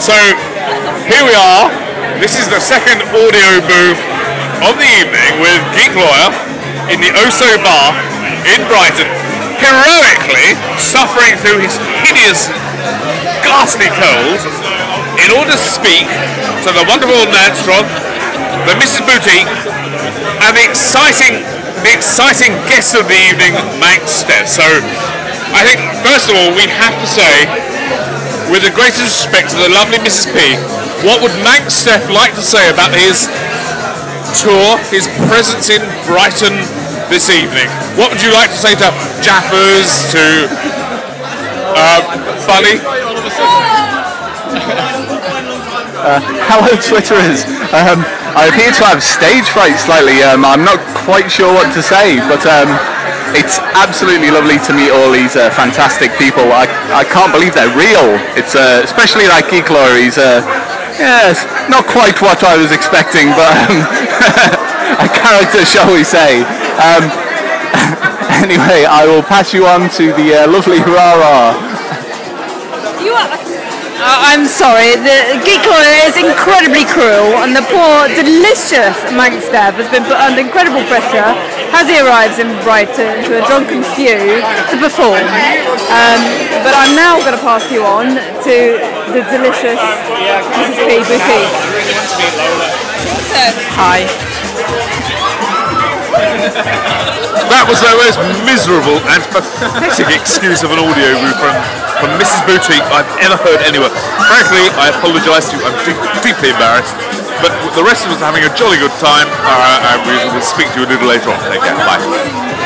So here we are. This is the second audio booth of the evening with Geek Lawyer in the Oso Bar in Brighton, heroically suffering through his hideous, ghastly cold in order to speak to the wonderful Nanstrog, the Mrs. Boutique, and the exciting guest of the evening, Manx Steph. So I think first of all we have to say, with the greatest respect to the lovely Mrs. P, what would Manx Steph like to say about his tour, his presence in Brighton this evening? What would you like to say to Jaffers, to Funny? Hello Twitterers. I appear to have stage fright slightly. I'm not quite sure what to say, but it's absolutely lovely to meet all these fantastic people. I can't believe they're real. It's especially like Geek Lawyer. He's yes, not quite what I was expecting, but a character, shall we say. Anyway, I will pass you on to the lovely Rara. I'm sorry, the Geek Lawyer is incredibly cruel, and the poor, delicious Manx Steph has been put under incredible pressure as he arrives in Brighton to a drunken stew to perform. But I'm now going to pass you on to the delicious Mrs. P Boutique. Hi. That was the most miserable and pathetic excuse of an audio booth from Mrs. Boutique I've ever heard anywhere. Frankly, I apologise to you. I'm deeply embarrassed. But the rest of us are having a jolly good time. And we will speak to you a little later on. Take care. Bye.